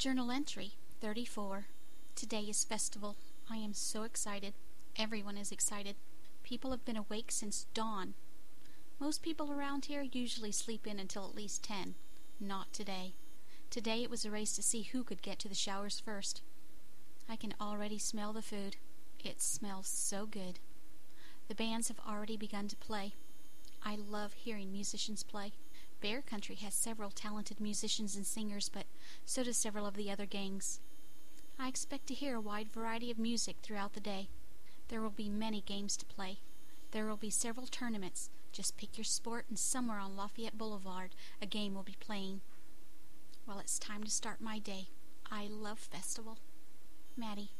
Journal entry 34. Today is festival. I am so excited. Everyone is excited. People have been awake since dawn. Most people around here usually sleep in until at least 10. Not today. Today it was a race to see who could get to the showers first. I can already smell the food. It smells so good. The bands have already begun to play. I love hearing musicians play. Bear Country has several talented musicians and singers, but so do several of the other gangs. I expect to hear a wide variety of music throughout the day. There will be many games to play. There will be several tournaments. Just pick your sport, and somewhere on Lafayette Boulevard a game will be playing. Well, it's time to start my day. I love festival. Maddie.